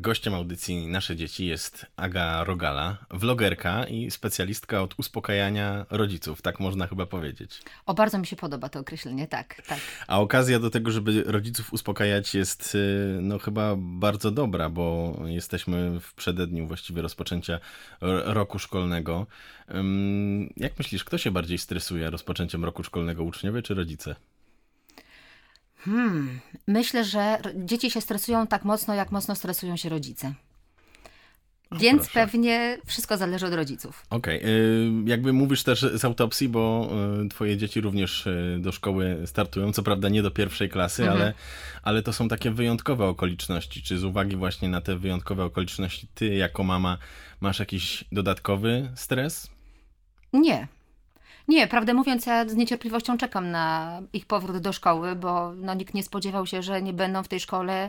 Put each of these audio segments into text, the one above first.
Gościem audycji Nasze Dzieci jest Aga Rogala, vlogerka i specjalistka od uspokajania rodziców, tak można chyba powiedzieć. O, bardzo mi się podoba to określenie, tak, tak. A okazja do tego, żeby rodziców uspokajać jest no chyba bardzo dobra, bo jesteśmy w przededniu właściwie rozpoczęcia roku szkolnego. Jak myślisz, kto się bardziej stresuje rozpoczęciem roku szkolnego, uczniowie czy rodzice? Myślę, że dzieci się stresują tak mocno, jak mocno stresują się rodzice. Więc proszę. Pewnie wszystko zależy od rodziców. Okej. Jakby mówisz też z autopsji, bo twoje dzieci również do szkoły startują, co prawda nie do pierwszej klasy, ale to są takie wyjątkowe okoliczności. Czy z uwagi właśnie na te wyjątkowe okoliczności ty jako mama masz jakiś dodatkowy stres? Nie. Nie, prawdę mówiąc, ja z niecierpliwością czekam na ich powrót do szkoły, bo nikt nie spodziewał się, że nie będą w tej szkole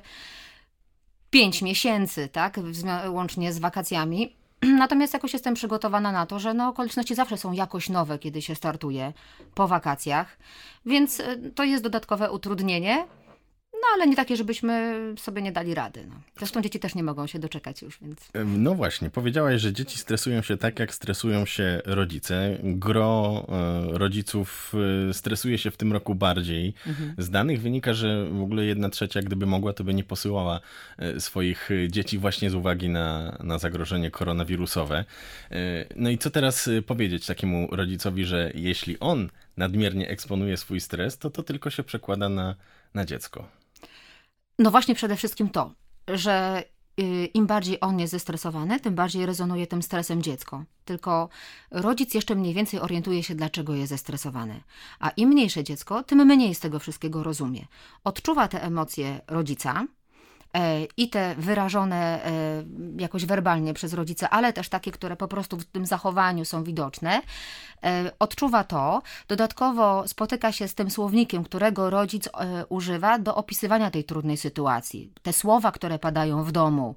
5 miesięcy, tak? Łącznie z wakacjami. Natomiast jakoś jestem przygotowana na to, że okoliczności zawsze są jakoś nowe, kiedy się startuje po wakacjach, więc to jest dodatkowe utrudnienie, ale nie takie, żebyśmy sobie nie dali rady. Zresztą dzieci też nie mogą się doczekać już, więc... No właśnie, powiedziałaś, że dzieci stresują się tak, jak stresują się rodzice. Gro rodziców stresuje się w tym roku bardziej. Z danych wynika, że w ogóle 1/3, gdyby mogła, to by nie posyłała swoich dzieci właśnie z uwagi na zagrożenie koronawirusowe. No i co teraz powiedzieć takiemu rodzicowi, że jeśli on nadmiernie eksponuje swój stres, to tylko się przekłada na dziecko? No właśnie przede wszystkim to, że im bardziej on jest zestresowany, tym bardziej rezonuje tym stresem dziecko. Tylko rodzic jeszcze mniej więcej orientuje się, dlaczego jest zestresowany. A im mniejsze dziecko, tym mniej z tego wszystkiego rozumie. Odczuwa te emocje rodzica i te wyrażone jakoś werbalnie przez rodzica, ale też takie, które po prostu w tym zachowaniu są widoczne. Odczuwa to, dodatkowo spotyka się z tym słownikiem, którego rodzic używa do opisywania tej trudnej sytuacji. Te słowa, które padają w domu.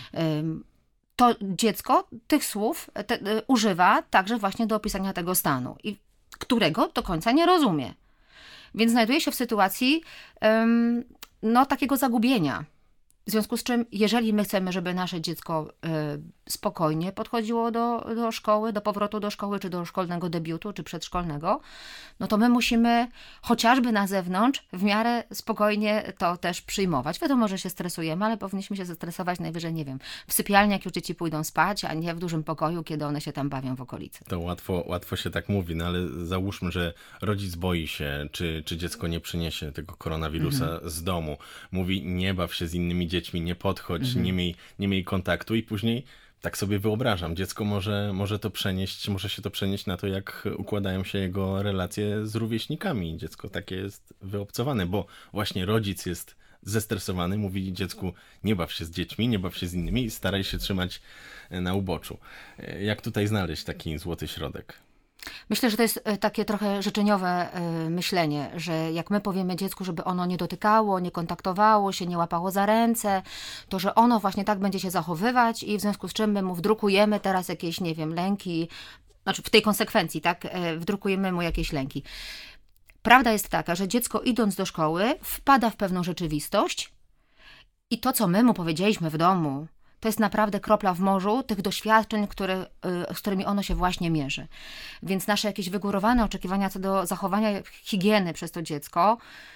To dziecko tych słów używa także właśnie do opisania tego stanu, i którego do końca nie rozumie. Więc znajduje się w sytuacji takiego zagubienia. W związku z czym, jeżeli my chcemy, żeby nasze dziecko spokojnie podchodziło do szkoły, do powrotu do szkoły, czy do szkolnego debiutu, czy przedszkolnego, to my musimy chociażby na zewnątrz w miarę spokojnie to też przyjmować. Wiadomo, że się stresujemy, ale powinniśmy się zestresować najwyżej, nie wiem, w sypialni, jak już dzieci pójdą spać, a nie w dużym pokoju, kiedy one się tam bawią w okolicy. To łatwo się tak mówi, ale załóżmy, że rodzic boi się, czy dziecko nie przyniesie tego koronawirusa z domu. Mówi, nie baw się z innymi dziećmi, nie podchodź, nie miej kontaktu, i później tak sobie wyobrażam, dziecko może się to przenieść na to, jak układają się jego relacje z rówieśnikami. Dziecko takie jest wyobcowane, bo właśnie rodzic jest zestresowany, mówi dziecku, nie baw się z dziećmi, nie baw się z innymi i staraj się trzymać na uboczu. Jak tutaj znaleźć taki złoty środek? Myślę, że to jest takie trochę życzeniowe myślenie, że jak my powiemy dziecku, żeby ono nie dotykało, nie kontaktowało się, nie łapało za ręce, to że ono właśnie tak będzie się zachowywać, i w związku z czym my mu wdrukujemy teraz jakieś, nie wiem, lęki, znaczy w tej konsekwencji, tak, wdrukujemy mu jakieś lęki. Prawda jest taka, że dziecko, idąc do szkoły, wpada w pewną rzeczywistość i to, co my mu powiedzieliśmy w domu, to jest naprawdę kropla w morzu tych doświadczeń, z którymi ono się właśnie mierzy. Więc nasze jakieś wygórowane oczekiwania co do zachowania higieny przez to dziecko,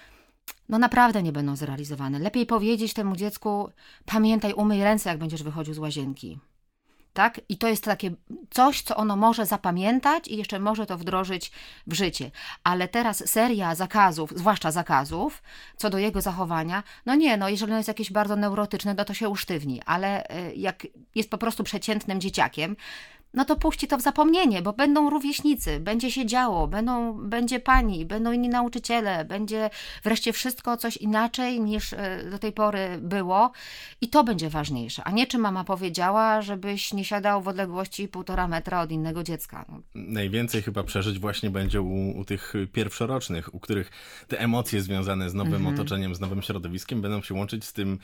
naprawdę nie będą zrealizowane. Lepiej powiedzieć temu dziecku, pamiętaj, umyj ręce, jak będziesz wychodził z łazienki. Tak? I to jest takie coś, co ono może zapamiętać i jeszcze może to wdrożyć w życie. Ale teraz seria zakazów, zwłaszcza zakazów, co do jego zachowania, jeżeli on jest jakieś bardzo neurotyczne, to się usztywni, ale jak jest po prostu przeciętnym dzieciakiem, to puści to w zapomnienie, bo będą rówieśnicy, będzie się działo, będzie pani, będą inni nauczyciele, będzie wreszcie wszystko coś inaczej niż do tej pory było, i to będzie ważniejsze, a nie czy mama powiedziała, żebyś nie siadał w odległości 1,5 metra od innego dziecka. Najwięcej chyba przeżyć właśnie będzie u tych pierwszorocznych, u których te emocje związane z nowym otoczeniem, z nowym środowiskiem będą się łączyć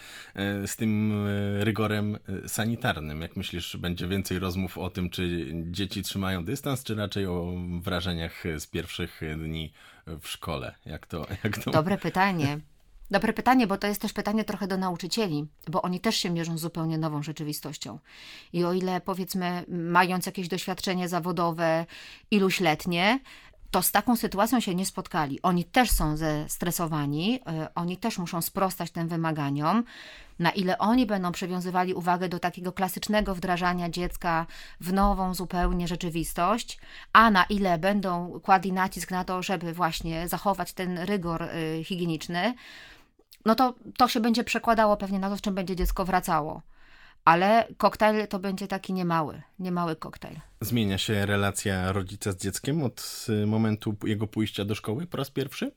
z tym rygorem sanitarnym. Jak myślisz, będzie więcej rozmów o tym, czy dzieci trzymają dystans, czy raczej o wrażeniach z pierwszych dni w szkole? Jak to... Dobre pytanie. Dobre pytanie, bo to jest też pytanie trochę do nauczycieli, bo oni też się mierzą z zupełnie nową rzeczywistością. I o ile, powiedzmy, mając jakieś doświadczenie zawodowe iluśletnie, to z taką sytuacją się nie spotkali. Oni też są zestresowani, oni też muszą sprostać tym wymaganiom. Na ile oni będą przywiązywali uwagę do takiego klasycznego wdrażania dziecka w nową zupełnie rzeczywistość, a na ile będą kładli nacisk na to, żeby właśnie zachować ten rygor higieniczny, no to się będzie przekładało pewnie na to, z czym będzie dziecko wracało. Ale koktajl to będzie taki niemały koktajl. Zmienia się relacja rodzica z dzieckiem od momentu jego pójścia do szkoły po raz pierwszy?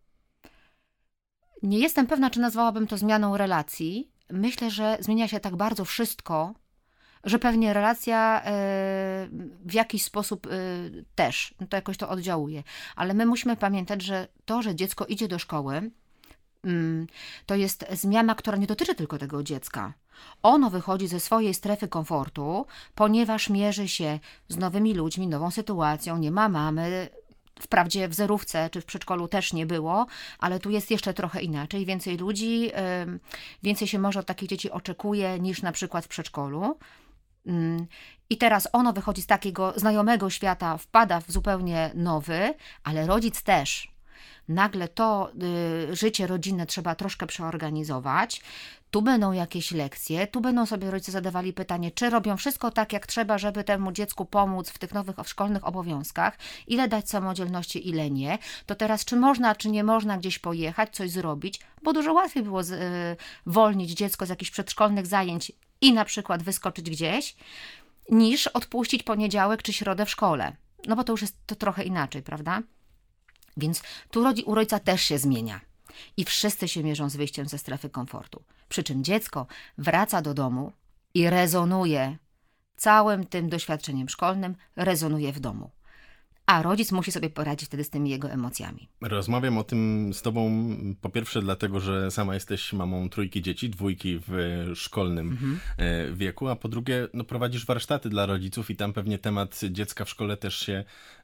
Nie jestem pewna, czy nazwałabym to zmianą relacji. Myślę, że zmienia się tak bardzo wszystko, że pewnie relacja w jakiś sposób też, to jakoś to oddziałuje. Ale my musimy pamiętać, że to, że dziecko idzie do szkoły, to jest zmiana, która nie dotyczy tylko tego dziecka. Ono wychodzi ze swojej strefy komfortu, ponieważ mierzy się z nowymi ludźmi, nową sytuacją, nie ma mamy. Wprawdzie w zerówce czy w przedszkolu też nie było, ale tu jest jeszcze trochę inaczej. Więcej ludzi, więcej się może od takich dzieci oczekuje niż na przykład w przedszkolu. I teraz ono wychodzi z takiego znajomego świata, wpada w zupełnie nowy, ale rodzic też. Nagle to życie rodzinne trzeba troszkę przeorganizować. Tu będą jakieś lekcje, tu będą sobie rodzice zadawali pytanie, czy robią wszystko tak, jak trzeba, żeby temu dziecku pomóc w tych nowych szkolnych obowiązkach, ile dać samodzielności, ile nie. To teraz, czy można, czy nie można gdzieś pojechać, coś zrobić, bo dużo łatwiej było zwolnić dziecko z jakichś przedszkolnych zajęć i na przykład wyskoczyć gdzieś, niż odpuścić poniedziałek czy środę w szkole. No bo to już jest to trochę inaczej, prawda? Więc tu u rodzica też się zmienia. I wszyscy się mierzą z wyjściem ze strefy komfortu. Przy czym dziecko wraca do domu i rezonuje całym tym doświadczeniem szkolnym, rezonuje w domu. A rodzic musi sobie poradzić wtedy z tymi jego emocjami. Rozmawiam o tym z tobą po pierwsze dlatego, że sama jesteś mamą 3 dzieci, 2 w szkolnym wieku, a po drugie prowadzisz warsztaty dla rodziców i tam pewnie temat dziecka w szkole też się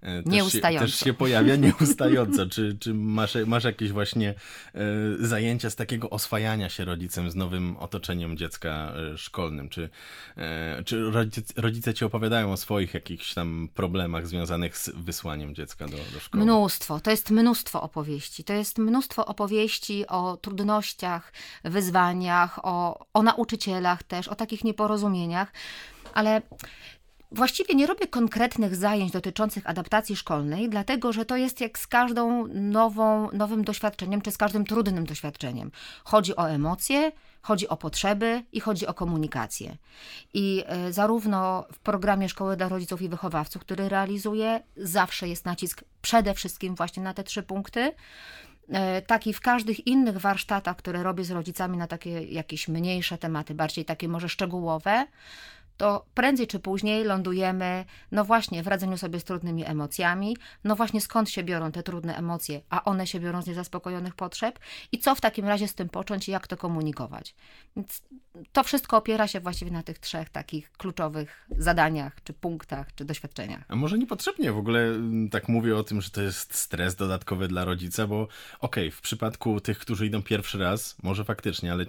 pojawia nieustająco. Czy masz jakieś właśnie zajęcia z takiego oswajania się rodzicem z nowym otoczeniem dziecka szkolnym? Czy rodzice ci opowiadają o swoich jakichś tam problemach związanych z wysłaniem dziecka do szkoły? Mnóstwo. To jest mnóstwo opowieści. To jest mnóstwo opowieści o trudnościach, wyzwaniach, o nauczycielach też, o takich nieporozumieniach, ale właściwie nie robię konkretnych zajęć dotyczących adaptacji szkolnej, dlatego że to jest jak z każdą nowym doświadczeniem, czy z każdym trudnym doświadczeniem. Chodzi o emocje, chodzi o potrzeby i chodzi o komunikację. I zarówno w programie Szkoły dla Rodziców i Wychowawców, który realizuję, zawsze jest nacisk przede wszystkim właśnie na te 3 punkty, tak i w każdych innych warsztatach, które robię z rodzicami na takie jakieś mniejsze tematy, bardziej takie może szczegółowe, to prędzej czy później lądujemy, no właśnie, w radzeniu sobie z trudnymi emocjami, no właśnie skąd się biorą te trudne emocje, a one się biorą z niezaspokojonych potrzeb i co w takim razie z tym począć i jak to komunikować. Więc to wszystko opiera się właściwie na tych 3 takich kluczowych zadaniach, czy punktach, czy doświadczeniach. A może niepotrzebnie w ogóle tak mówię o tym, że to jest stres dodatkowy dla rodzica, bo w przypadku tych, którzy idą pierwszy raz, może faktycznie, ale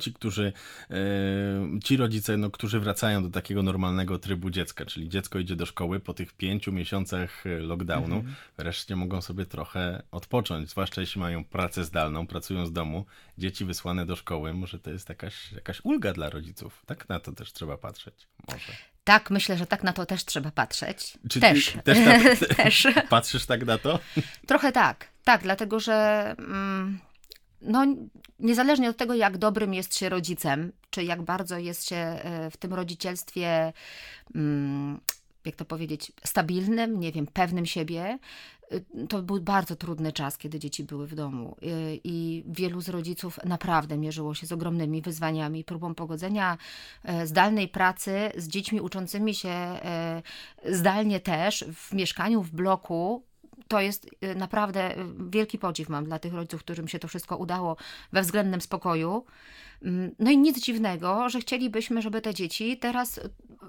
ci rodzice, którzy wracają do takiego normalnego trybu dziecka, czyli dziecko idzie do szkoły po tych 5 miesiącach lockdownu, wreszcie mogą sobie trochę odpocząć, zwłaszcza jeśli mają pracę zdalną, pracują z domu, dzieci wysłane do szkoły, może to jest jakaś ulga dla rodziców. Tak na to też trzeba patrzeć. Może. Tak, myślę, że tak na to też trzeba patrzeć. Czy też. Też patrzysz tak na to? Trochę tak, dlatego że niezależnie od tego, jak dobrym jest się rodzicem, czy jak bardzo jest się w tym rodzicielstwie, jak to powiedzieć, stabilnym, nie wiem, pewnym siebie, to był bardzo trudny czas, kiedy dzieci były w domu i wielu z rodziców naprawdę mierzyło się z ogromnymi wyzwaniami, próbą pogodzenia zdalnej pracy z dziećmi uczącymi się zdalnie też, w mieszkaniu, w bloku. To jest naprawdę wielki podziw mam dla tych rodziców, którym się to wszystko udało we względnym spokoju. No i nic dziwnego, że chcielibyśmy, żeby te dzieci teraz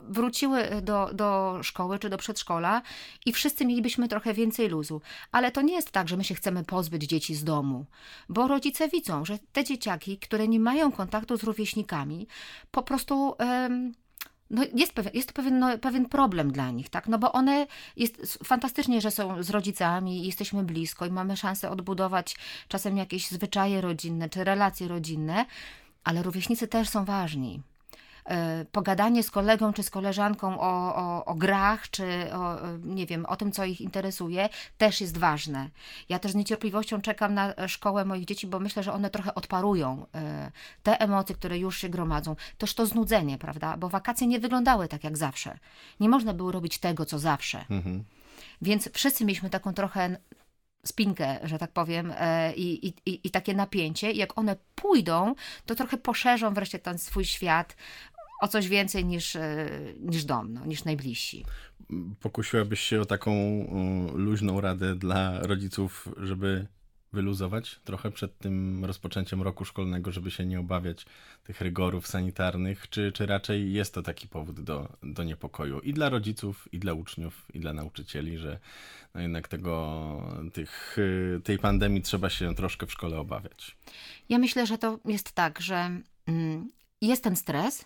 wróciły do szkoły czy do przedszkola i wszyscy mielibyśmy trochę więcej luzu. Ale to nie jest tak, że my się chcemy pozbyć dzieci z domu, bo rodzice widzą, że te dzieciaki, które nie mają kontaktu z rówieśnikami, po prostu... No jest to pewien problem dla nich, tak? No bo jest fantastycznie, że są z rodzicami, jesteśmy blisko i mamy szansę odbudować czasem jakieś zwyczaje rodzinne czy relacje rodzinne, ale rówieśnicy też są ważni. Pogadanie z kolegą czy z koleżanką o grach, czy nie wiem, o tym, co ich interesuje, też jest ważne. Ja też z niecierpliwością czekam na szkołę moich dzieci, bo myślę, że one trochę odparują te emocje, które już się gromadzą. Też to znudzenie, prawda? Bo wakacje nie wyglądały tak jak zawsze. Nie można było robić tego, co zawsze. Więc wszyscy mieliśmy taką trochę spinkę, że tak powiem, i takie napięcie. I jak one pójdą, to trochę poszerzą wreszcie ten swój świat o coś więcej niż dom, no, niż najbliżsi. Pokusiłabyś się o taką luźną radę dla rodziców, żeby wyluzować trochę przed tym rozpoczęciem roku szkolnego, żeby się nie obawiać tych rygorów sanitarnych, czy raczej jest to taki powód do niepokoju i dla rodziców, i dla uczniów, i dla nauczycieli, że no jednak tej pandemii trzeba się troszkę w szkole obawiać? Ja myślę, że to jest tak, że jest ten stres,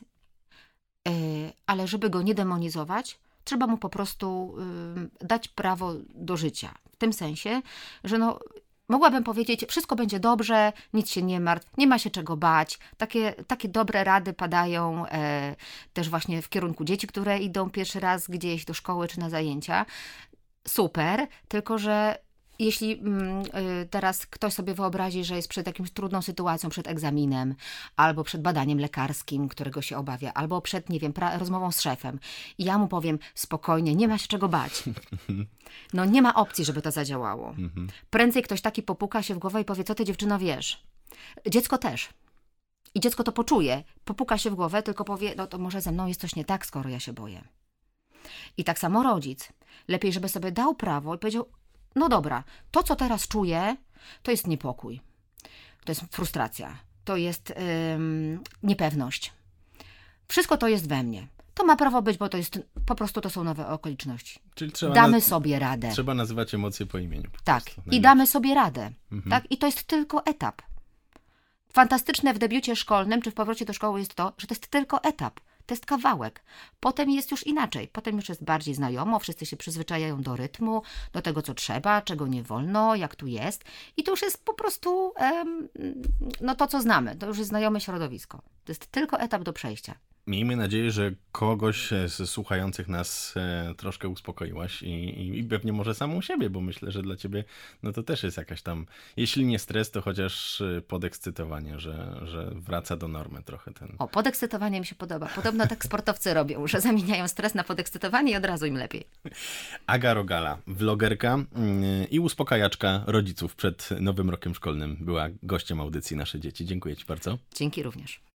ale żeby go nie demonizować, trzeba mu po prostu dać prawo do życia. W tym sensie, że no, mogłabym powiedzieć, wszystko będzie dobrze, nic się nie martw, nie ma się czego bać. Takie dobre rady padają też właśnie w kierunku dzieci, które idą pierwszy raz gdzieś do szkoły czy na zajęcia. Super, tylko że jeśli teraz ktoś sobie wyobrazi, że jest przed jakąś trudną sytuacją, przed egzaminem, albo przed badaniem lekarskim, którego się obawia, albo przed, nie wiem, rozmową z szefem, i ja mu powiem, spokojnie, nie ma się czego bać. No nie ma opcji, żeby to zadziałało. Prędzej ktoś taki popuka się w głowę i powie, co ty, dziewczyno, wiesz? Dziecko też. I dziecko to poczuje, popuka się w głowę, tylko powie, no to może ze mną jest coś nie tak, skoro ja się boję. I tak samo rodzic. Lepiej, żeby sobie dał prawo i powiedział, no dobra, to co teraz czuję, to jest niepokój, to jest frustracja, to jest niepewność. Wszystko to jest we mnie. To ma prawo być, bo po prostu to są nowe okoliczności. Czyli damy sobie radę. Trzeba nazywać emocje po imieniu. Tak, i damy sobie radę. Tak? I to jest tylko etap. Fantastyczne w debiucie szkolnym, czy w powrocie do szkoły jest to, że to jest tylko etap. To jest kawałek. Potem jest już inaczej. Potem już jest bardziej znajomo, wszyscy się przyzwyczajają do rytmu, do tego, co trzeba, czego nie wolno, jak tu jest. I to już jest po prostu no to, co znamy. To już jest znajome środowisko. To jest tylko etap do przejścia. Miejmy nadzieję, że kogoś z słuchających nas troszkę uspokoiłaś i pewnie może samą siebie, bo myślę, że dla ciebie no to też jest jakaś tam, jeśli nie stres, to chociaż podekscytowanie, że wraca do normy trochę ten. O, podekscytowanie mi się podoba. Podobno tak sportowcy robią, że zamieniają stres na podekscytowanie i od razu im lepiej. Aga Rogala, vlogerka i uspokajaczka rodziców przed nowym rokiem szkolnym, była gościem audycji Nasze Dzieci. Dziękuję ci bardzo. Dzięki również.